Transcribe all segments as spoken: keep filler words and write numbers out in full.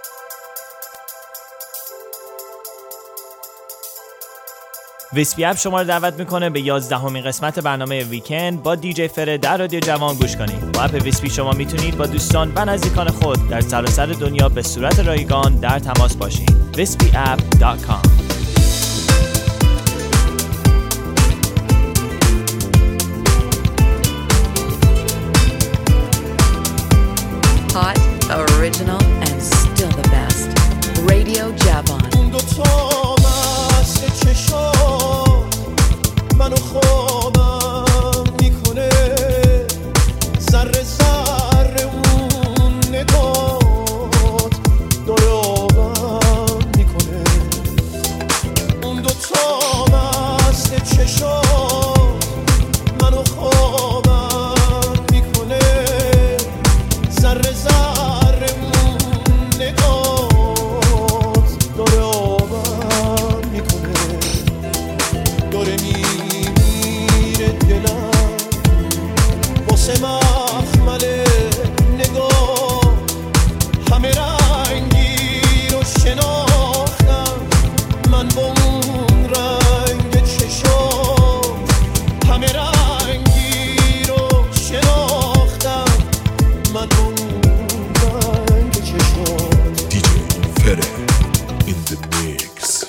ویسپی اپ شما رو دعوت میکنه به یازدهمین قسمت برنامه ویکند با دیجی فره در رادیو جوان گوش کنید. با اپ ویسپی شما میتونید با دوستان و نزدیکان خود در سراسر دنیا به صورت رایگان در تماس باشید. ویسپی اپ دات کام. Hot, original, and still the best. Radio Javon. منو خوابم میکنه ذره ذره اون نگات داره آبم میکنه اون دوتا مثل چشات منو خوابم میکنه ذره ذره اون نگات داره آبم میکنه داره می مخمل نگاه همه رنگی رو شناختم من با اون رنگ چشام همه رنگی رو شناختم من با اون رنگ چشام دیجی فره in the mix.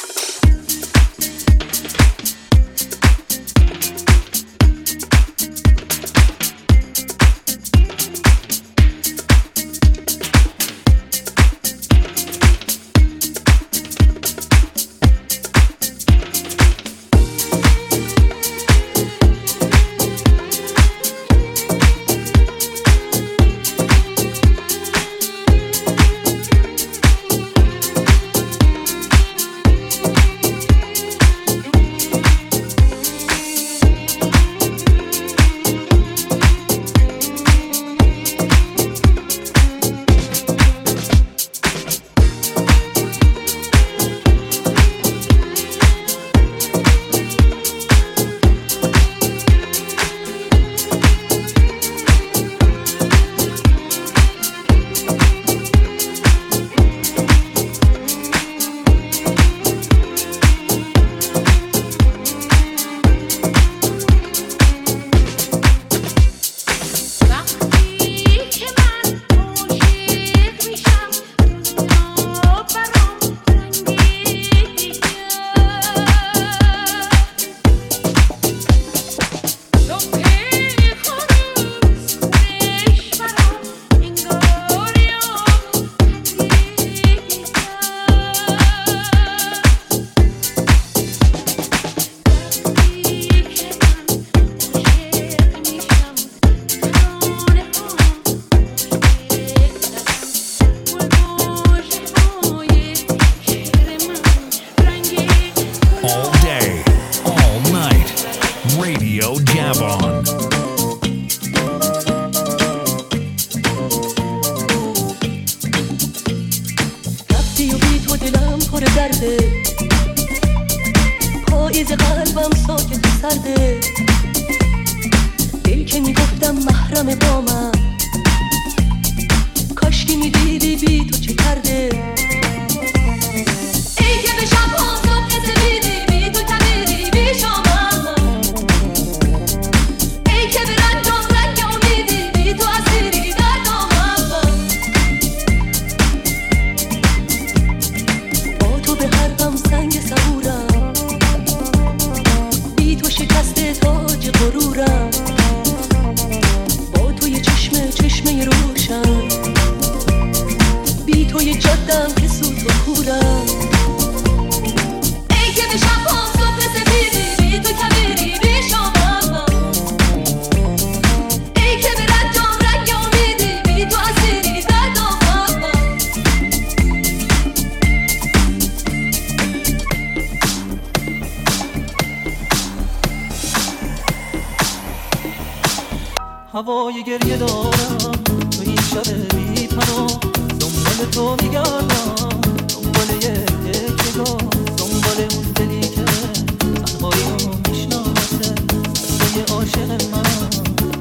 هوای گریه دارم تو این شب بی پناه دنبال تو میگردم دنبال یک نگاه دنبال اون دلی که تنهایی رو میشناسه صدای عاشق من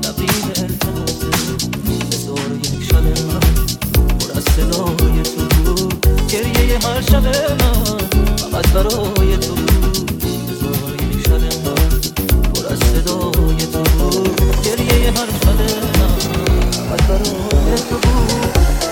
نبرید التماسه به دور یک شب من پر از صدای تو گریه هر شب من فقط برای تو بود. بذار این شب من پر از صدای تو بود. گریه هر شب من فقط برای تو بود.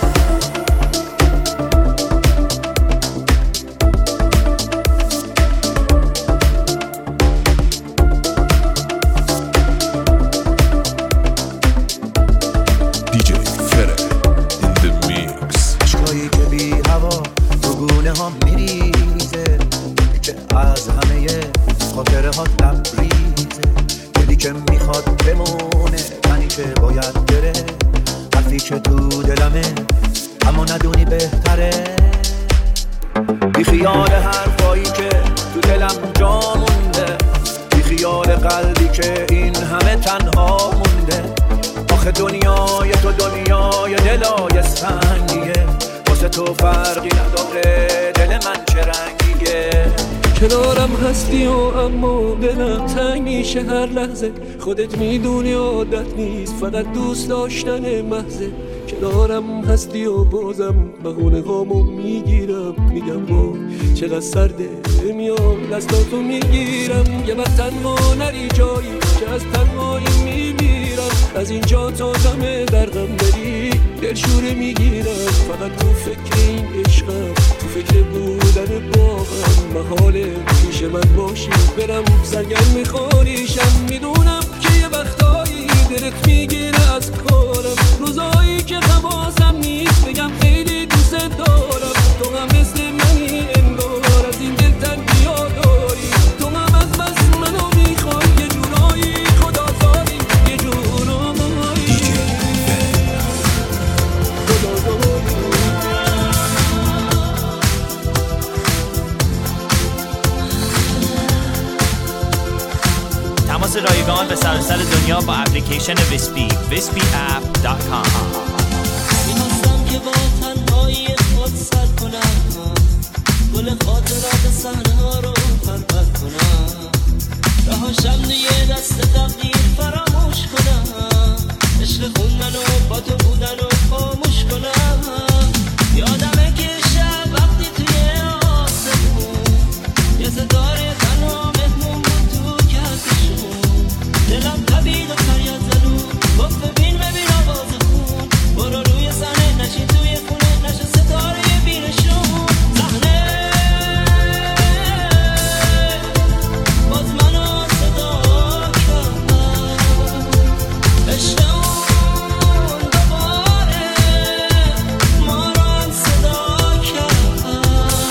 هر لحظه خودت میدونی عادت نیست، فقط دوست داشتن محضه. کنارم هستی و بازم بهونه هامو میگیرم، میگم با چقدر سرده میام دستاتو میگیرم. یه وقت تنها نری جایی که از تنهایی میمیرم. از اینجا تا دم در غم بری دلشوره میگیرم. فقط تو فکر این عشقم، تو فکر بودن با هم. محاله پیش من باشی برم سرگرم میخوریشم. میدونم که یه وقتایی دلت میگیره از کارم. روزایی که حواسم نیست بگم خیلی دوست دارم. تو هم مثل منی انگار از این دل تنگی ها داری. تو هم از بس منو میخوای یه جورایی خدازاری. یه جورایی خدازاری. تماس رایگان به سراسر دنیا با اپلیکیشن ویسپی ویسپی اپ دات کام. میخواستم که با تنهایی خود سر کنم، گل خاطرات صحنه ها رو پرپر کنم. رهاشم دیگه دست تقدیر فراموش کنم. عشق خوندن و با تو بودن و خاموش کنم. یادمه که شب وقتی توی آسمون یه ستاره تنها مهمون بود تو کهکشون. دلم تبید و فریاد زدون گفت ببین ببین آواز خون. برو روی صحنه نشین توی خونه نشه ستاره بینشون. صحنه باز منو صدا کرد. عشق اون دوباره ما رو صدا کرد.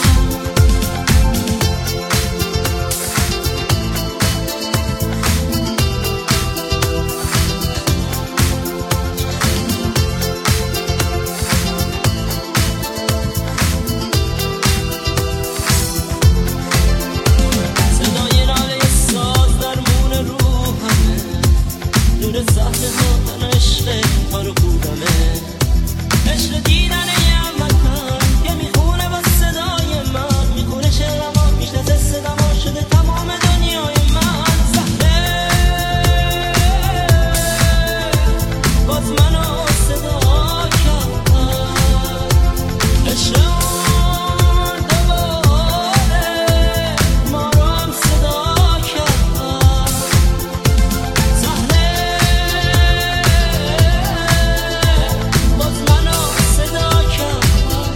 صدای ناله ساز در مون روحمه. نور صحنه ها من عشق ما رو بودمه. عشق دیدن یه هموطن که میخونه با صدای من. میخونه شعرما میشناسه صداما شده تمام دنیای من. صحنه باز منو صدا کرد. عشق اون دوباره ما رو هم صدا کرد. صحنه باز منو صدا کرد.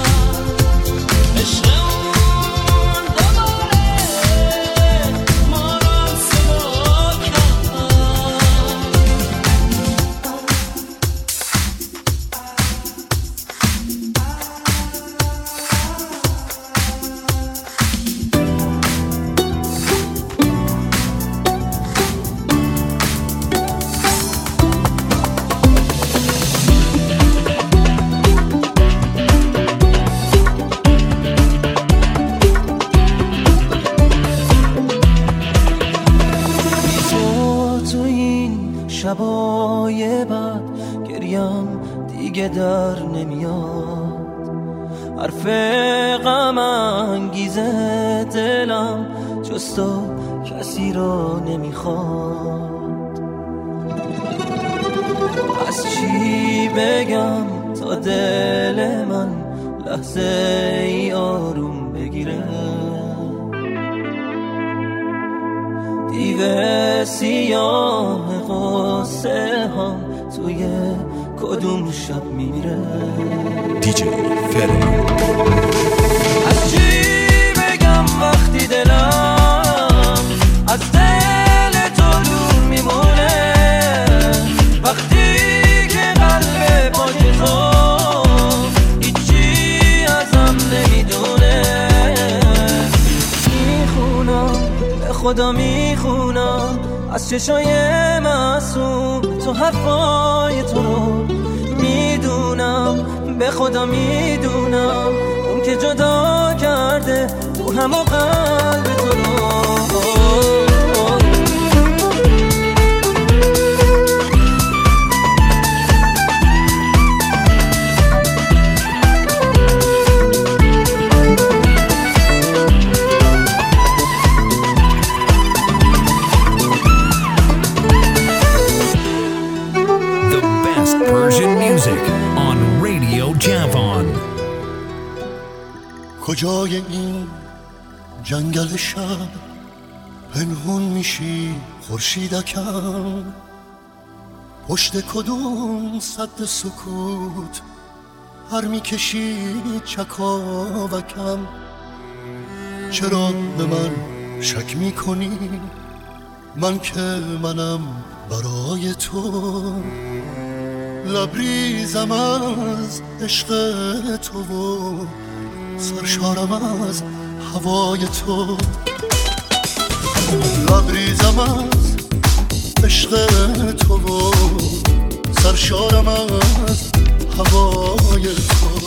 عشق اون دوباره ما رو هم صدا کرد. تو تو این شبای بعد گریم دیگه در نمیاد. حرف غم انگیزه دلم جز تو کسی رو نمیخواد. از چی بگم تا دل من لحظه ای آروم بگیره. دیو سیاه قصه ها توی کدوم شب میره. دیجی فره. از چی بگم وقتی دلم از دل تو دور میمونه، وقتی که قلب پاک تو هیچی ازم نمیدونه. میخونم به خدا میخونم از چشای معصوم تو حرفای تو رو میدونم، به خدا میدونم اون که جدا کرده تو همه قلب تو رو. Persian music on Radio Javon. کجای این جنگل شب پنهون میشی خورشیدکم، پشت کدوم سد سکوت هر میکشی چکاوکم. چرا به من شک میکنی من که منم برای تو، لبریزم از عشق تو و سرشارم از هوای تو. لبریزم از عشق تو و سرشارم از هوای تو.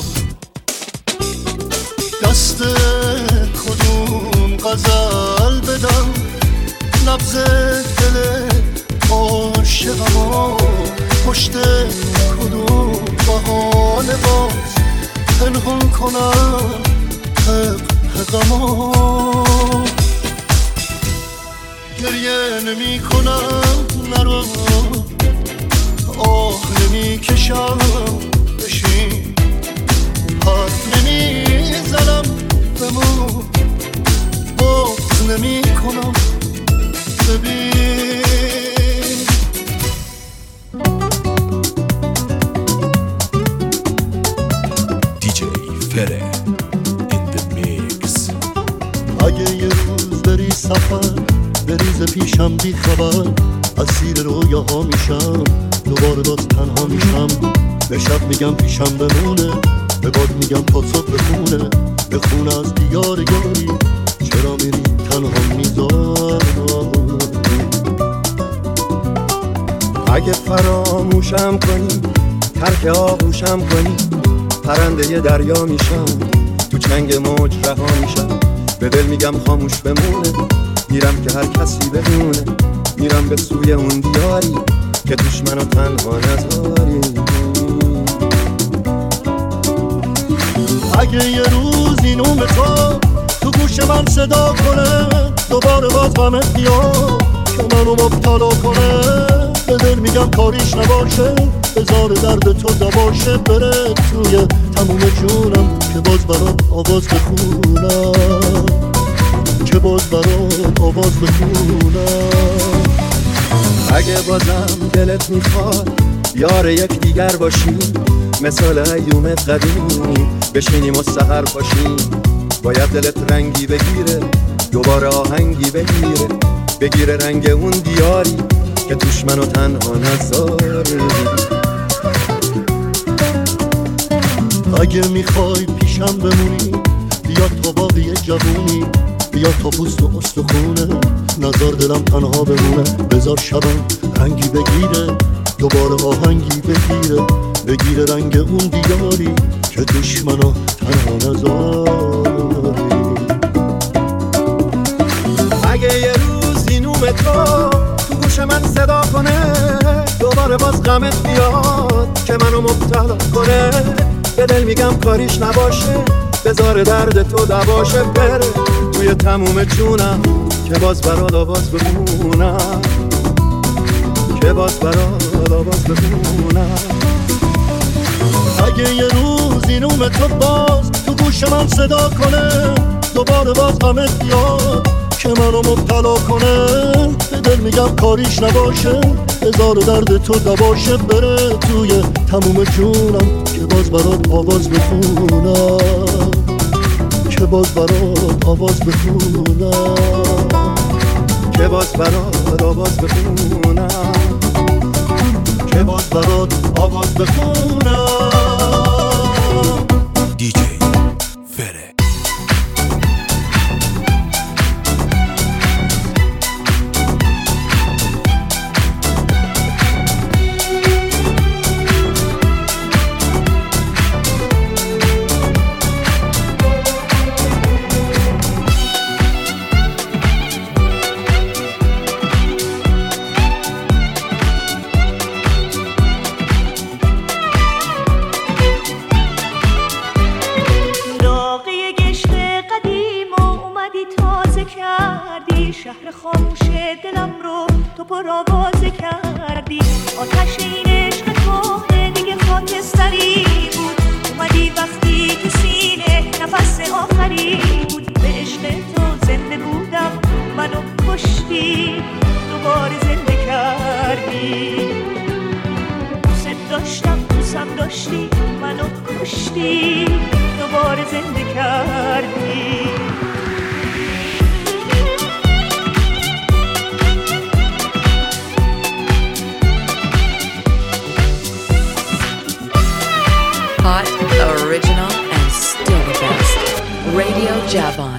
دست کدوم غزل بدم نبض دل عاشقم، پشت کدوم بهانه باز پنهان کنم حق حقمو. گریه نمی کنم نرو، آه نمی کشم بشین، حرف نمی زنم بمون، باز نمی کنم ببین. فره in the mix. اگه یه روز بری سفر بریز پیشم بی خبر، اسیر رویاها میشم دوباره باز تنها میشم. به شب میگم پیشم بمونه، به باد میگم تا صبح بخونه، بخونه از دیار یاری چرا میری تنها میذاری. اگه فراموشم کنی ترک آغوشم کنی، پرنده ی دریا میشم تو چنگ موج رها میشم. به دل میگم خاموش بمونه، میرم که هر کسی بدونه، میرم به سوی اون دیاری که توش منو تنها نذاری. اگه یه روز این عمر تو تو گوش من صدا کنه، دوباره باز غمت بیاد که منو مبتلا کنه، به دل میگم کاریش نباشه، بذار درد تو دواشه بره توی تموم جونم، که باز برات آواز بخونم، که باز برات آواز بخونم. اگه بازم دلت میخواد یار یک دیگر باشیم، مثال ایوم قدیمی بشینیم و سحر باشیم. باید دلت رنگی بگیره، دوباره آهنگی بگیره، بگیره رنگ اون دیاری که توش منو تنها نذاری. اگه میخوای پیشم بمونی بیا تا باقی جوونی، بیا تا پوست و استخونه، نظر دلم تنها بمونه. بذار شبم رنگی بگیره، دوباره آهنگی بگیره، بگیره رنگ اون دیاری که توش منو تنها نذاری. اگه یه روز این اوم تو تو گوش من صدا کنه، دوباره باز غمت بیاد که منو مبتلا کنه، به دل میگم کاریش نباشه، بذار درد تو دواشه بره توی تموم جونم، که باز برات آواز بخونم، که باز برات آواز بخونم. اگه یه روز این اوم تو باز تو گوش من صدا کنه، دوباره باز غمت بیاد که منو مبتلا کنه، به دل میگم کاریش نباشه، هزار درد تو دواشه، بره توی تموم جونم که باز برات آواز بخونم، که باز برات آواز بخونم، که باز برات آواز بخونم، که باز برات آواز بخونم. دیجی فره. شهر خاموش دلم رو تو پر آوازه کردی، آتش این عشق کهنه دیگه خاکستری بود، اومدی وقتی تو سینه نفس آخری بود، به عشق تو زنده بودم منو کشتی، دوباره زنده کردی، دوست داشتم دوستم داشتی منو کشتی، دوباره زنده کردی. Hot, original, and still the best. Radio Javon.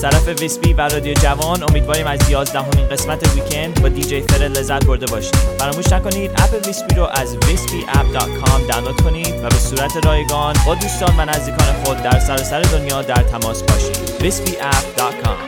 طرف ویسپی و رادیو جوان امیدواریم از یازدهمین قسمت ویکند با دیجی فره لذت برده باشید. فراموش نکنید اپ ویسپی رو از ویسپی اپ دات کام دانلود کنید و به صورت رایگان با دوستان و نزدیکان خود در سراسر دنیا در تماس باشید. ویسپی اپ دات کام.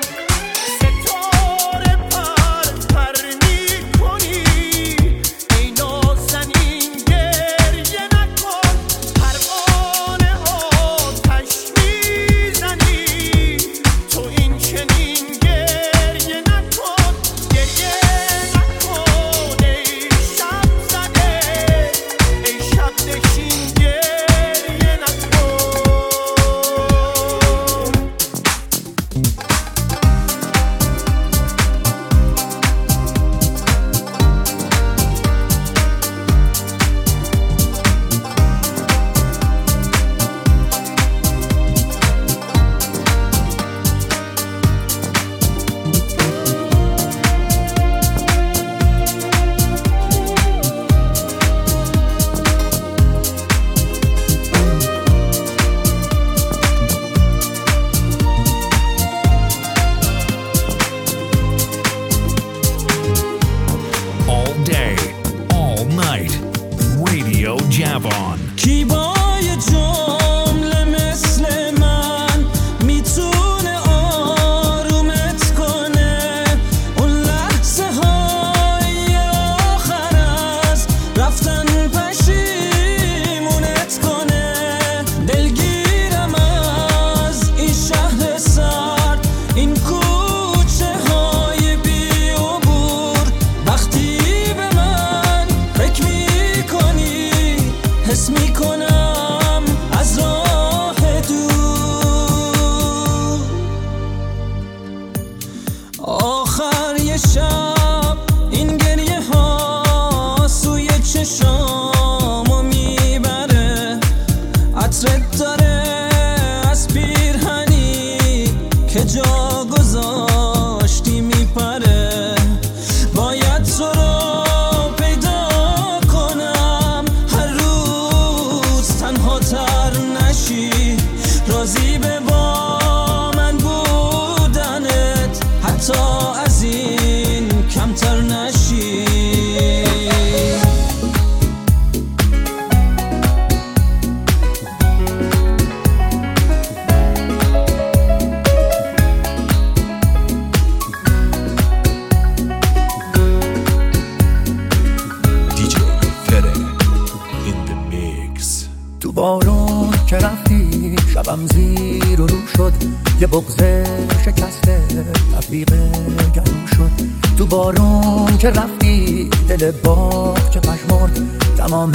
که رفتی دل باغ چه پشمرد تمام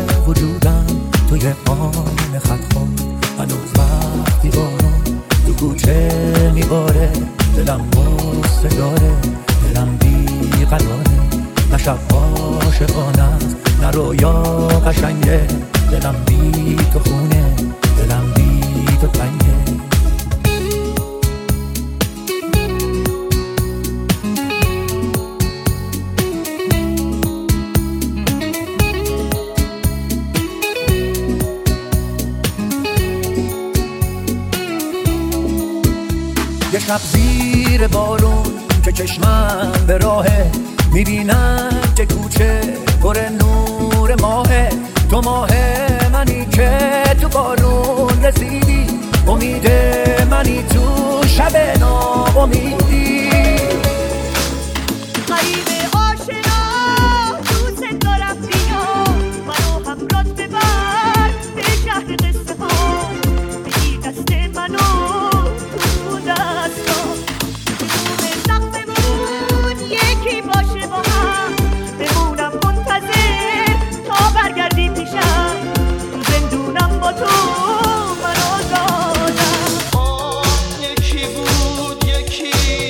وجودم توی آن خط خورد هنوز وقتی بارون تو کوچه میباره دلم بسته داره دلم بی قراره نه شب عاشقانه است نه رویا قشنگه دلم بی تو خونه دلم بی تو تنگه یه شب زیر بارون که چشمم به راهه میبینم که کوچه پر نور ماهه تو ماه منی که تو بارون رسیدی امید منی تو شب ناامیدی غریب آشنا دوست دارم بیا منو همراهت ببر به شهر قصه ها بگی دست منو تو دستا بدون سقفمون یکی باشه با هم بمونم منتظر تا برگردی پیشم تو زندونم با تو من آزادم یکی بود یکی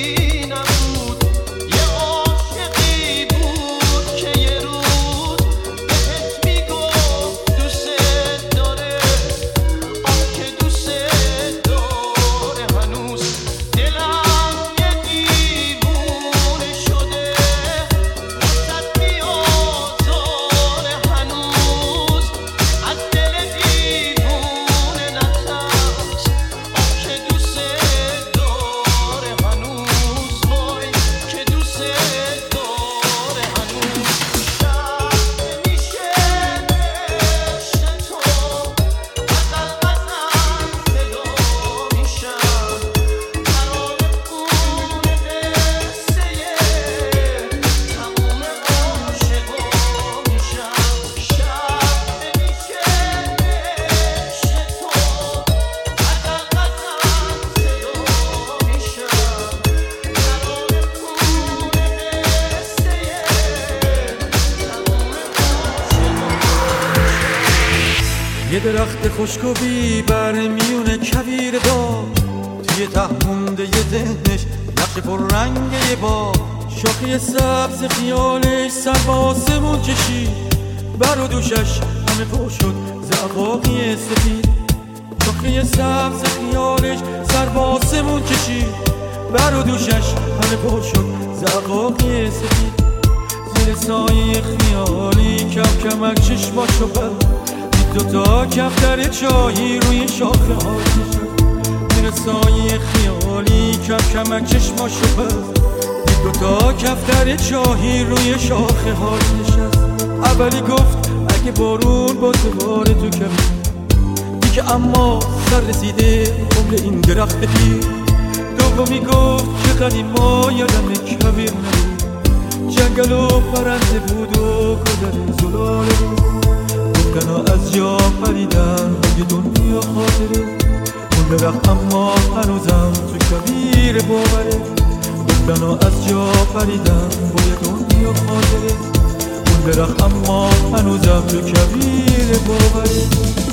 یه درخت خشک و بی بر میونه کویر داشت، توی ته مونده یه ذهنش نقش پر رنگه با شاخه سبز خیالش سر به آسمون کشید، بر و دوشش همه پر شد زعفاقی سفید. شاخه سبز خیالش سر به آسمون کشید، بر و دوشش همه پر شد زعفاقی سفید. زیر سایه خیالی کم کمک چشماشو بست، دوتا کفتر چایی روی شاخه ها نشست. زیر سایه خیالی کم کمک چشماشو بست، دوتا کفتر چایی روی شاخه ها نشست. اولی گفت اگه بارون با دوباره تو کمی دیگه، اما سر رسیده قبل این درخت پیر. دومی گفت که قدیما یادم کبیر نبود، جنگل و پرنده بود و گذر زلاله بود. گفتنا از جا پریدن یه دنیا خاطره، اون درخت اما هنوزم تو کبیر باوره. گفتنا از جا پریدن با یه دنیا خاطره، اون درخت اما هنوزم تو کبیر باوره.